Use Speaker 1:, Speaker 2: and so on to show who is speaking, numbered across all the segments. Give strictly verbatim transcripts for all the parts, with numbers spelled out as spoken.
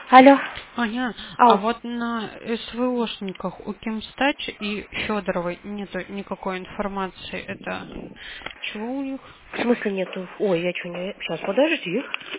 Speaker 1: Алло.
Speaker 2: Ага, а
Speaker 1: Ау.
Speaker 2: вот на СВОшниках у Кимстач и Федоровой нету никакой информации. Это чего у них?
Speaker 1: В смысле нету? Ой, я что не... Сейчас, подожди.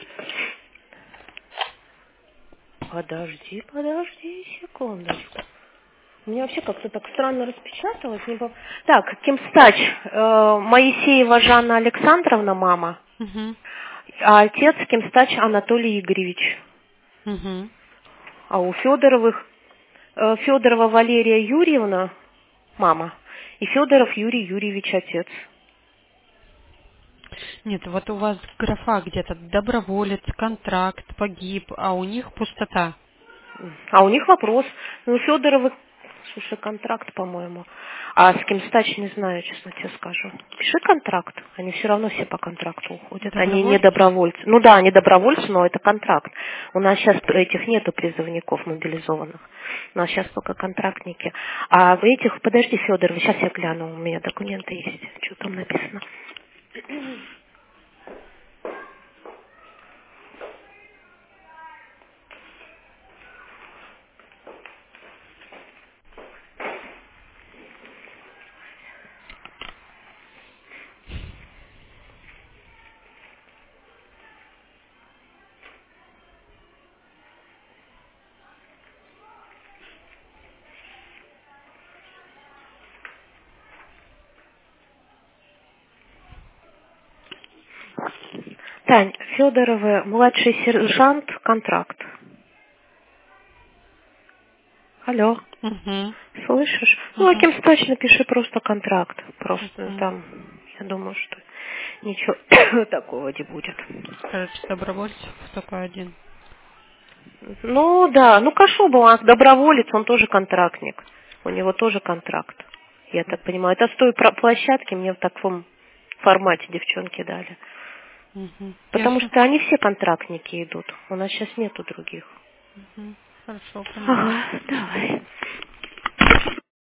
Speaker 1: Подожди, подожди, секундочку. У меня вообще как-то так странно распечаталось. Не пов- Так, Кимстач, э, Моисеева Жанна Александровна, мама,
Speaker 2: Угу,
Speaker 1: а отец Кимстач Анатолий Игоревич.
Speaker 2: угу.
Speaker 1: А у Федоровых э, Федорова Валерия Юрьевна, мама, и Федоров Юрий Юрьевич, отец.
Speaker 2: Нет, вот у вас графа где-то доброволец, контракт, погиб, а у них пустота.
Speaker 1: А у них вопрос. Ну, Федоровы, слушай, контракт, по-моему. А с Кимстач не знаю, честно тебе скажу. Пиши контракт. Они все равно все по контракту уходят. Они не
Speaker 2: Добровольцы?
Speaker 1: добровольцы. Ну да, они добровольцы, но это контракт. У нас сейчас этих нету призывников мобилизованных. У нас сейчас только контрактники. А в этих, подожди, Федоровы, сейчас я гляну, у меня документы есть. Что там написано? Тань, Федоровы, младший сержант, контракт. Алло.
Speaker 2: Угу,
Speaker 1: Слышишь? Ну, а
Speaker 2: угу,
Speaker 1: Кимстач напиши просто контракт. Просто
Speaker 2: угу.
Speaker 1: там, я думаю, что ничего такого не будет.
Speaker 2: Короче, добровольцев только один.
Speaker 1: Ну, да, ну, Кашуба, он доброволец, он тоже контрактник. У него тоже контракт. Я так понимаю. Это с той про- площадки мне в таком формате девчонки дали.
Speaker 2: Угу.
Speaker 1: Потому
Speaker 2: Ясно.
Speaker 1: что они все контрактники идут. У нас сейчас нету других.
Speaker 2: Угу. Хорошо, поняла.
Speaker 1: Ага, давай.